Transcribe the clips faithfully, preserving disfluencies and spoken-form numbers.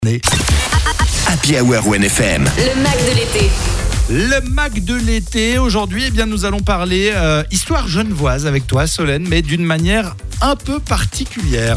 Happy Hour O N F M. Le Mac de l'été. Le Mac de l'été, aujourd'hui, eh bien, nous allons parler euh, histoire genevoise avec toi, Solène, mais d'une manière un peu particulière.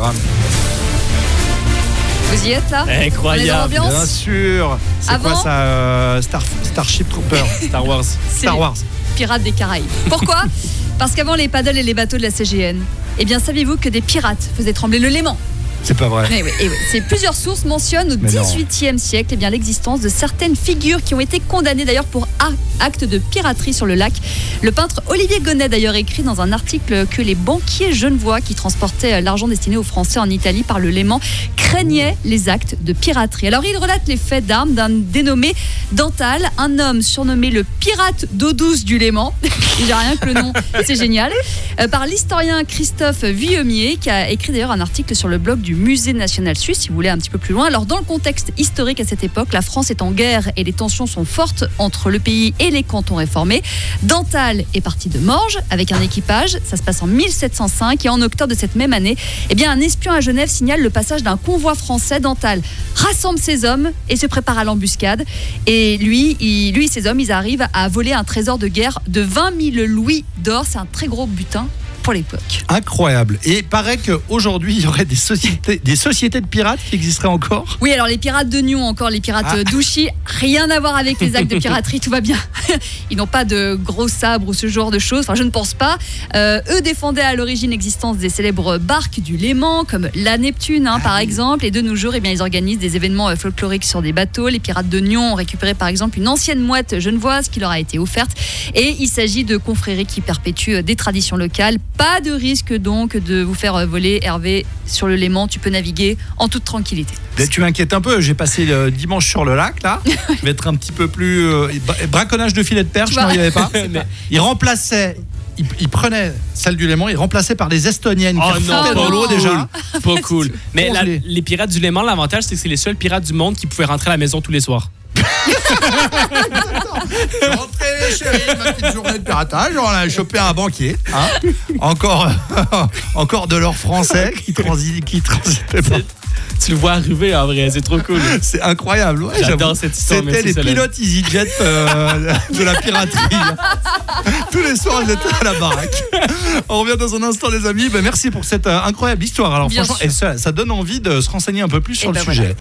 Vous y êtes là? Incroyable. Bien Bien sûr. C'est Avant quoi ça euh, Star, Starship Trooper Star Wars. Star Wars. Pirates des Caraïbes. Pourquoi? Parce qu'avant les paddles et les bateaux de la C G N, eh bien, saviez-vous que des pirates faisaient trembler le Léman? C'est pas vrai. Eh oui, eh oui. C'est plusieurs sources mentionnent au Mais non. dix-huitième siècle eh bien, l'existence de certaines figures qui ont été condamnées d'ailleurs pour a- actes de piraterie sur le lac. Le peintre Olivier Gonnet d'ailleurs écrit dans un article que les banquiers genevois qui transportaient l'argent destiné aux Français en Italie par le Léman craignaient les actes de piraterie. Alors il relate les faits d'armes d'un dénommé Dantal, un homme surnommé le pirate d'eau douce du Léman. Il n'y a rien que le nom, c'est génial. Euh, par l'historien Christophe Vuillemier qui a écrit d'ailleurs un article sur le blog du Musée national suisse, si vous voulez un petit peu plus loin. Alors dans le contexte historique à cette époque, la France est en guerre et les tensions sont fortes entre le pays et les cantons réformés. Dantal est parti de Morges avec un équipage, ça se passe en mille sept cent cinq et en octobre de cette même année, eh bien un espion à Genève signale le passage d'un convoi français. Dantal rassemble ses hommes et se prépare à l'embuscade et lui, il, lui et ses hommes, ils arrivent à voler un trésor de guerre de vingt mille louis d'or, c'est un très gros butin pour l'époque. Incroyable. Et il paraît qu'aujourd'hui, il y aurait des sociétés, des sociétés de pirates qui existeraient encore. Oui, alors les pirates de Nyon, encore les pirates Ah. d'Ouchy, rien à voir avec les actes de piraterie, tout va bien. Ils n'ont pas de gros sabres ou ce genre de choses, enfin je ne pense pas. Euh, eux défendaient à l'origine l'existence des célèbres barques du Léman, comme la Neptune hein, par exemple, et de nos jours, eh bien, ils organisent des événements euh, folkloriques sur des bateaux. Les pirates de Nyon ont récupéré par exemple une ancienne mouette genevoise qui leur a été offerte, et il s'agit de confréries qui perpétuent euh, des traditions locales. Pas de risque donc de vous faire euh, voler, Hervé, sur le Léman, tu peux naviguer en toute tranquillité. Mais tu m'inquiètes un peu, j'ai passé le dimanche sur le lac, là. Je vais être un petit peu plus... euh, bra- braconnage de filet de perche, Tu non, vois. il n'y avait pas. Il remplaçait... Il, il prenait celle du Léman, il remplaçait par des Estoniennes Oh qui non, refoutaient pas dans l'eau cool. déjà. Pas cool. Mais la- Congelé. les pirates du Léman, l'avantage, c'est que c'est les seuls pirates du monde qui pouvaient rentrer à la maison tous les soirs. Rentrez les chéris, ma petite journée de piratage, on a chopé un banquier. Hein encore, encore de l'or français qui, transi, qui transitait pas. Tu le vois arriver en vrai, c'est trop cool. C'est incroyable. Ouais, J'adore j'avoue. cette histoire, C'était merci, les Solène. pilotes EasyJet euh, de la piraterie. Tous les soirs, ils étaient à la baraque. On revient dans un instant, les amis. Ben, merci pour cette euh, incroyable histoire. Alors, Bien franchement, sûr. et ça, ça donne envie de se renseigner un peu plus sur Et le ben sujet. voilà.